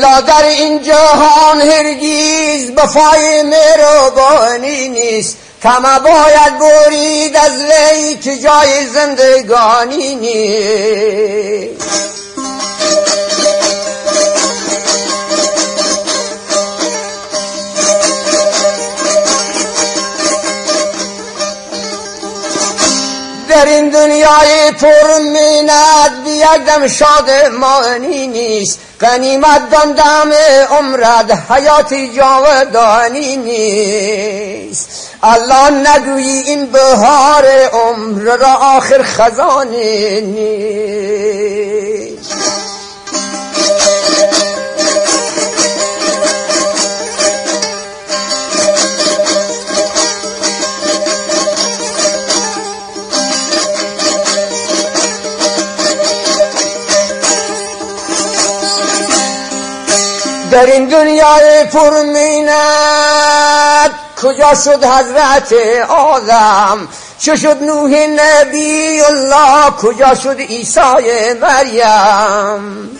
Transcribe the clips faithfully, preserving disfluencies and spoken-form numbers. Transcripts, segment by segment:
الا در این جهان هرگیز وفای مهربانی نیست. طمع باید برید از وی که جای زندگانی نیست. در این دنیای پر منت بی یک دم شادمانی نیست. غنیمت دان دم عمرت حیات جاودانی نیست. الله نگویی این بهار عمر را آخر خزانه نیست. در این دنیای پرمینت کجا شد حضرت آدم؟ چه شد نوح نبی الله؟ کجا شد عیسی مریم؟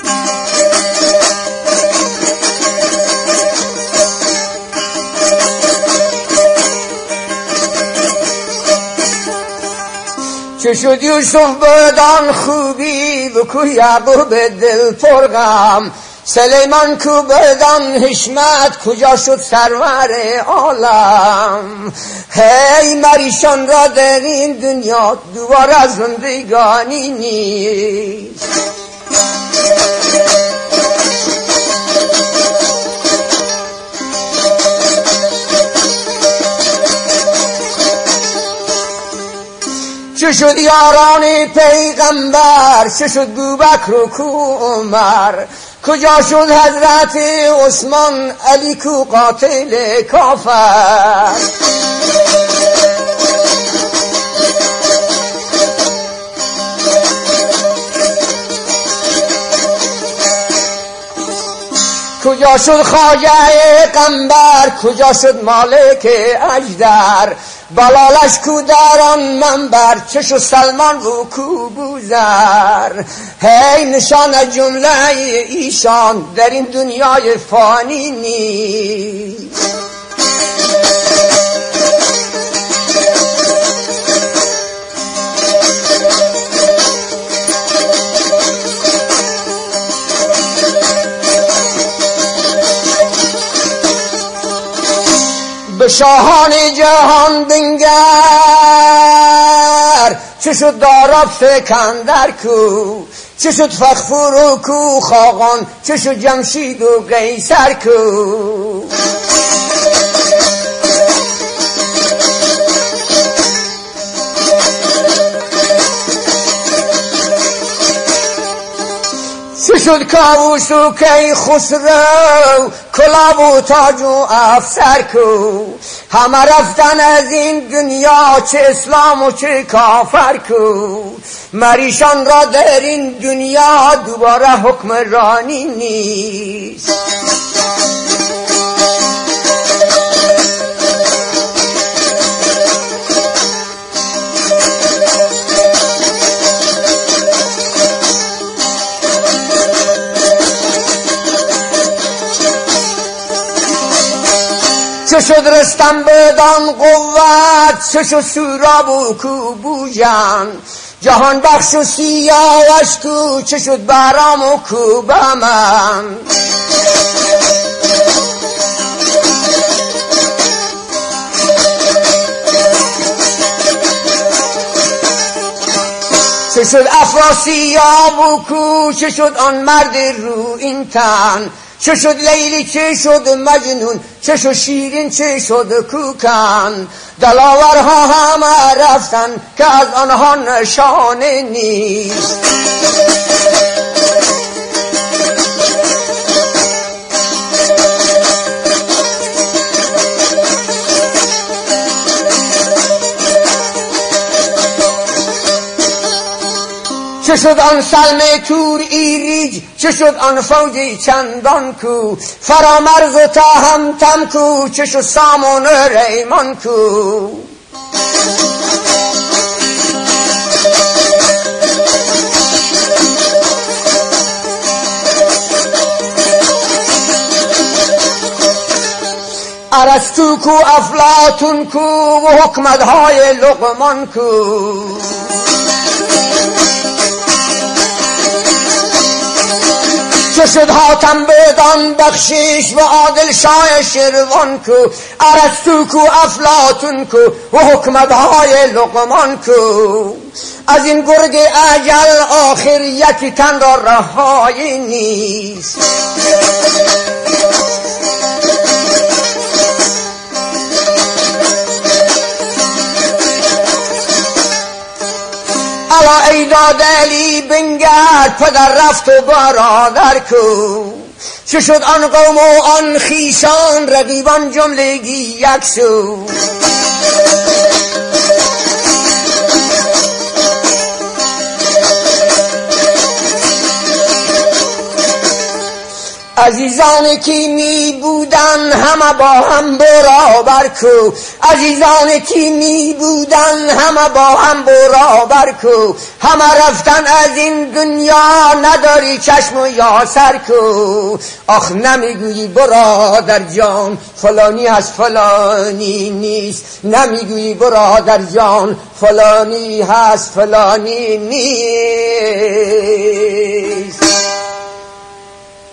چه شد یوسف بدان خوبی و کو یعقوب دل پرغم؟ سلیمان کو بدان حشمت کجا شد سرور عالم؟ هی مریشان را در این دنیا دوباره زندگانی نیست. چه شد یاران پیغمبر؟ چه شد بوبکر و کو عمر؟ کجا شد حضرت عثمان علی کو قاتل کافر؟ کجا شد خواجه قنبر؟ کجا شد مالک اجدر؟ بلالش کو در آن منبر؟ چه شد سلمان و کو بوذر؟ هی نشان جمله ایشان در این دنیای فانی نیست. به شاهان جهان بنگر چه شد داراب سکندر کو؟ چه شد فخفور و کو خاقان؟ چه شد جمشید و قیصر کو؟ چه شد کاووس و کی خسرو؟ کلاه و تاج و افسر کو؟ همه رفتن از این دنیا چه اسلام و چه کافر کو؟ مریشان را در این دنیا دوباره حکمرانی نیست. چه شد رستم بدان قوت؟ چه شد سوراب و کو بوجن؟ جهان بخش و سیاوش کو؟ چه شد بهرام و کو بهمن؟ چه شد افراسیاب و کو؟ چه شد آن مرد رو این تن؟ چه شد لیلی؟ چه شد مجنون؟ چه شد شیرین؟ چه شد کوکن؟ دلاورها همه رفتن که از آنها نشانه نیست. چه شد آن سلم تور ایریج؟ چه شد آن فوجی چندان کو؟ فرامرز و تهمتم کو؟ چه شد سامان ریمان کو؟ ارسطو کو، افلاطون کو و حکمتهای لقمان کو. چو شد حاتم بدان بخشش و عادل شاه شروان کو. ارسطو کو، افلاطون کو و حکمتهای لقمان کو. از این گرگ اجل آخر یکی تن را رهایی نیست. الا ای داد علی بنگر پدر رفت و برادر کو. چه شد آن قوم و آن خیشان رقیبان جملگی یک سو. عزیزان کی می بودن همه با هم برابر کو. عزیزان کی می بودن همه با هم برابر کو. همه رفتن از این دنیا نداری چشم و یا سر کو. آخ نمیگویی برادر جان فلانی از فلانی نیست. نمیگویی برادر جان فلانی هست فلانی نیست.